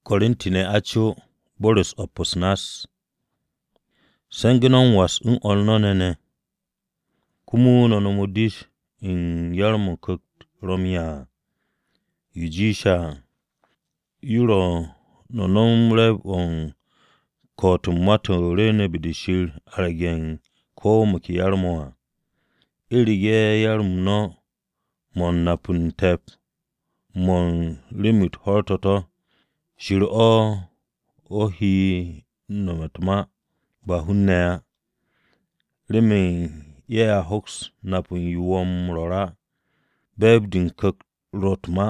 Korintine acho Boris opusnas. Senginon was in olnonene. Kumu nonomudish in yarmu kukt romya. Yujisha. Yuro nonomre on kotumato rene bidishir aragen ko muki yarmoa. Irige yarmno mon napuntep. Mon limit hortoto. Shir ohi nomatma bahunnea. Limin yeah hooks napun yuwom rora. Bebdin kuk rotma.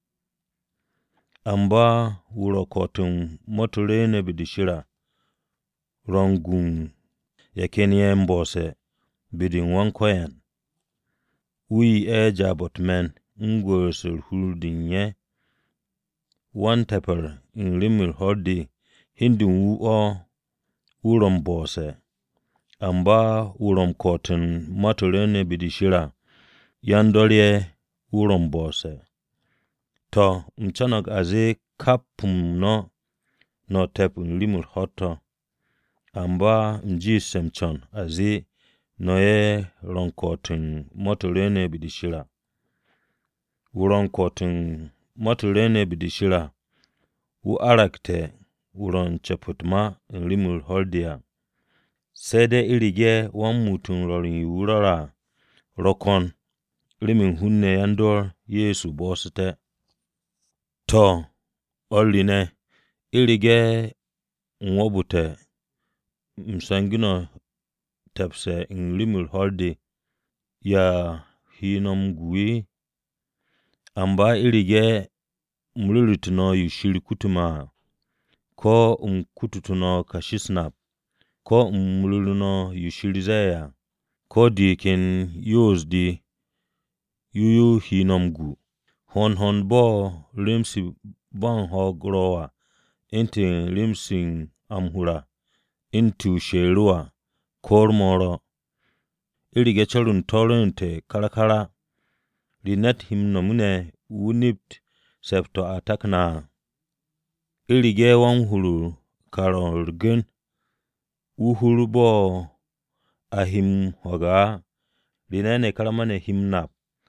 Amba wuro kotun moturene bidishira. Rongun yakenye mbose bidin wankoyan. Ui jabot men ngwesir huldinye. One tepper in limil hodi hindin urom bose. Amba urom kotun moturene bidishira. Yandolye urom bose. To mchanog aze kapum no tepun limil hoto. Amba mji semchon aze noye ronkotun moturene bidishira. Uronkotun moturene bidishira. U arakte uron chaputma in limul holdia. Sede irige wan mutun rorin yurara rokon. Limin hunne yandor Yesu bosite. To oline irige nwobute msangino tepse in limul holdi ya hinom gui. Amba irige mlilituno yushiri kutuma. Ko kututuno kashisnap. Ko mliluno yushiri zaya. Ko dikin yuzdi yuyu hinom gu. Hon bo limsi ban hogrowa. Inti limsin amhura. Intu sherua. Kormoro. Irige charun torente karakara. Linet himnomune unipt septo atakna. Irige wan hulu karorgen. Uhuru bo ahim hoga. Linene karamane himnap.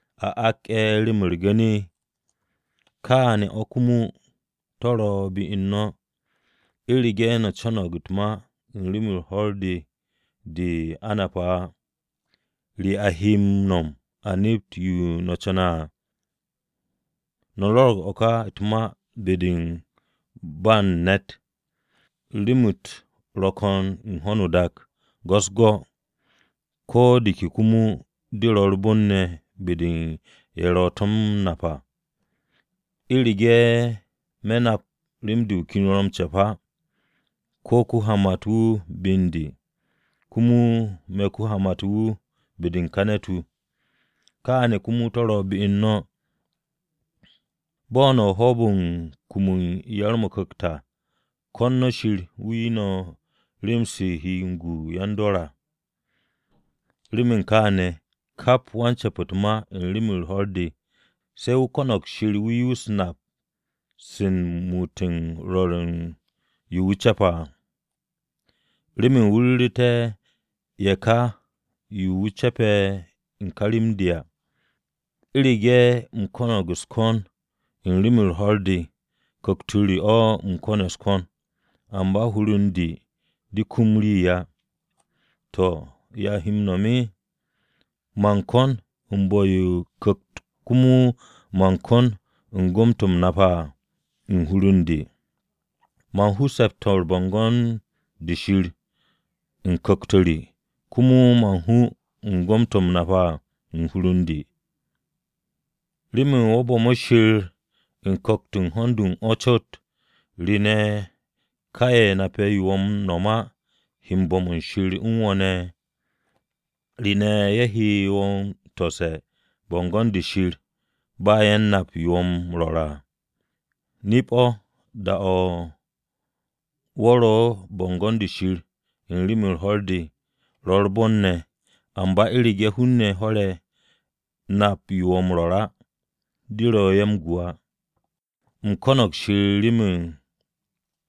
Limurgeni. Kaane okumu toro bi inno. Irige na chono gutma. Limur holdi di anapa. Li ahim nom. Anipt yu no chona. Nolog oka itma bidin ban net. Limut rokon honudak. Gosgo. Ko dikikumu dirolbunne bidin yerotom napa. Irige menap limdu kinorom chapa. Ko kuhamatu bindi. Kumu mekuhamatu bidin kanetu. Kaane kumu toro bi inno. Bono hobun kumun yarmukukta. Konno shir wino limsi hingu yandora. Limin kaane kap wancha putma in limul holdi. Seu konok shir wiyu snap. Sin mutin rorin yuwichapa. Limin wulite yeka yuwichape in kalimdia. Irige mkono guskon in limul holdi. Kokturi mkoneskon. Amba hurundi di kumriya. To ya himnomi. Mankon umboyu kokt kumu mankon ngomtum napa hurundi. Manhu septor bongon dishir in kokturi. Kumu manhu ngomtum napa hurundi. Limin wobo moshir in koktun hondun ochot. Line kaye nape yuwom noma. Himbomun shir unwane. Line yehi won tose bongon dishir. Bayen nap yuwom rora. Nipo da woro bongon dishir in limul holdi. Rorbonne. Amba irige hunne hole nap yuwom rora. Diro yem gua. Mkonok shirimin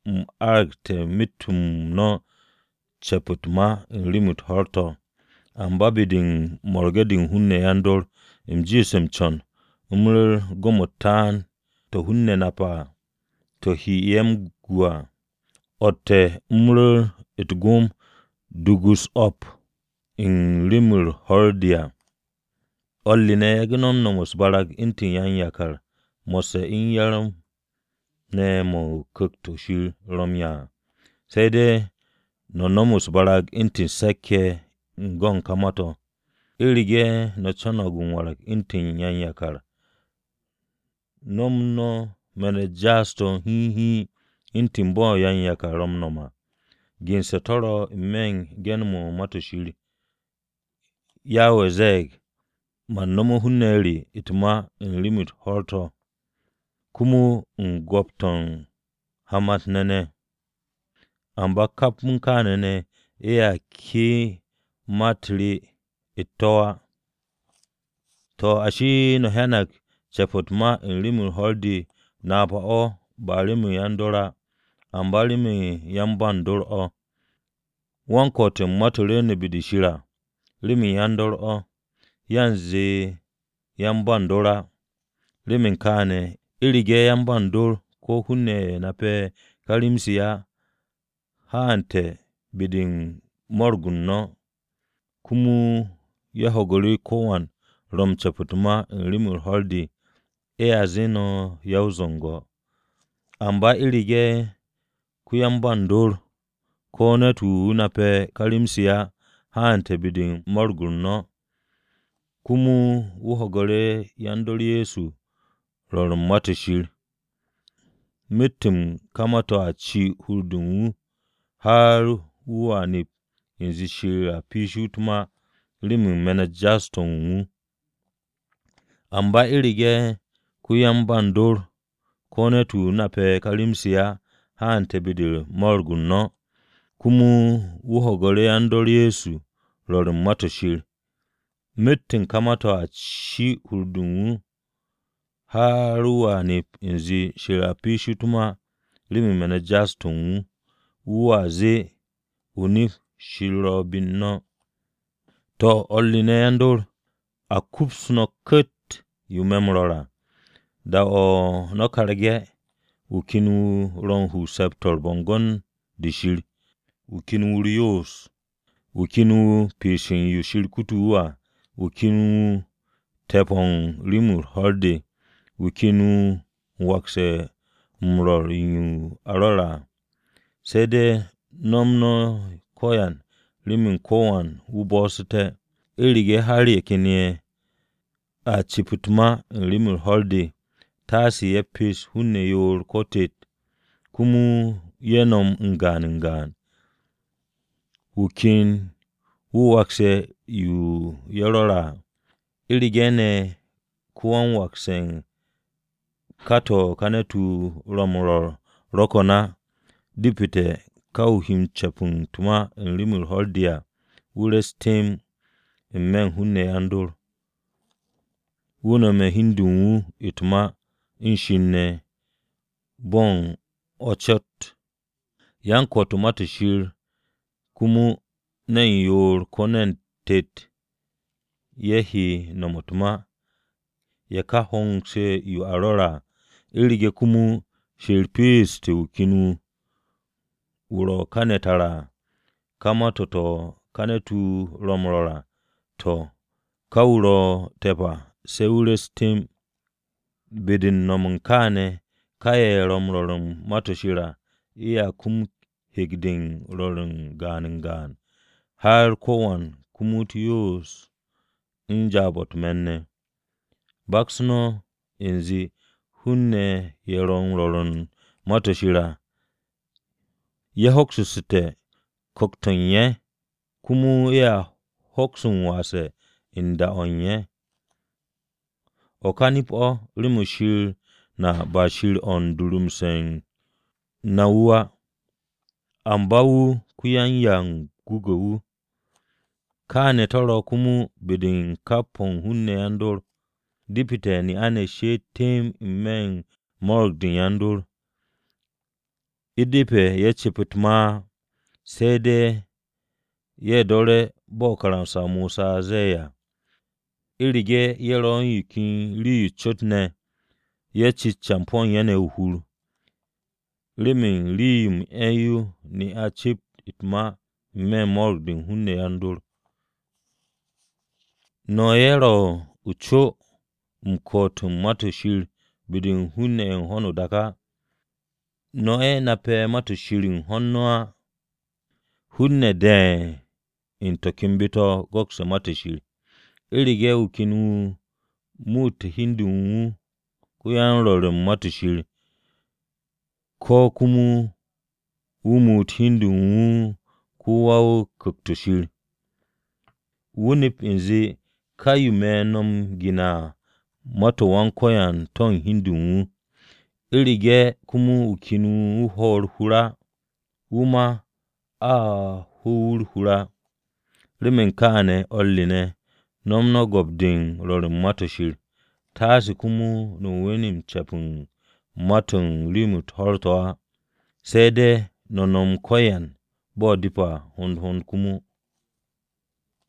argte mitum no cheputma limit horto amba bidin morgedin hunne yandor jisem chon gomotan to hunne napa to hiyem gua otte itgum dugus op limur hordia olline gnom nomus balag intin yan yakar mose in yaram ne mo kukto shi romya sai dai no nomus balag intin seke ngon kamato irige no chonogun warak intin yan yakar nomno mene jasto hi intin bo yan yakar romnoma ginse toro men genmo mato shiri yawe zeg man nomo hunneri itma limit horto kumu ngopton hamat nene amba kapun kanene ya ki matri itoa to ashi no hanak chepotma limit hordi na pa o barimu yandora ambalimi yambandor o wankotin matore ne bidishira limi yandor o yanze yambandora limin kane irige yambandor ko hunne nape kalimsiya hante bidin morgun no kumu yahogori kowan rom cheputma limit hordi azino yauzongo amba irige kuyambandor ko netu nape kalimsiya hante bidin morgun no kumu wuhogore yandori Yesu rorum matashir mitim kamato a ci hurdunwu har wuwani inzi shira pishutuma limin mena jastonwu amba irige kuyambandor ko netu nape kalimsiya hante bidin morgun no kumu wuhogore yandori Yesu rorum matashir mittin kamata a ci hurdunwu haruwa ne inzi shirafi shutuma limi mena jastonwu uwaze unif shirobin no to olline yandor a kupsno ket yumemrora da o no karge ukinu ronhu septor bongon dishir ukinu riyos ukinu pishin yushir kutuwa ukinu tepon limur horde ukinu wakse mror yu arora sede nomno koyan limin kowan ubosite irige hari ekenie a chiputma limur horde tasi yepis hunne yor kotet kumu yenom ngan ukin wakse yu yarora irigene kuwan waksen kato kanetu romror rokona dipite kauhim chepun tuma limur hordia ures tem men hunne andor wuna me hindunwu ituma inshinne bon ochot yanko tomato shir kumu nen yor konen tet yehi nomotuma yaka hongse yu arora irige kumu shirpis te ukinu uro kanetara kama toto kanetu romrora to kauro tepa seure stem bidin nomun kane kaye romrorum matoshira iya kum higdin rorin gan har kowan kumutiyos injabot menne baksno inzi hunne yeron rorin matoshira ye hoksusute koktonye kumu ya hoksun wase inda onye okanipo limushir na bashir on durumsen nawuwa ambawu kuyan gugowu kane toro kumu bidin kapon hunne yandor dipite ni ane she tem men morgdin yandor idipe ya cipit ma sai dai ya dore bokaransa Musa zeya irige yeron yikin ri chutne ya ci champon yane uhuru rimin rim eyu ni a chip itma me mordin hunne yandur no yero ucho mkotum matushir bidin hunne hono daka no na pe matushirin honnoa hunne de into kimbito gokse matushir irige ukinu mut hindu kuyan rorin matushir ko kumu umut hindu kuwa kuktushir wunip inzi kayu menom gina mato wankoyan ton hindu irige kumu ukinu hor hura uma a hur hura rimin kane olline nomno gobdin rorin matushir tasi kumu no wenim chapun matun rimut hortoa sede nonom koyan bo dipa hon kumu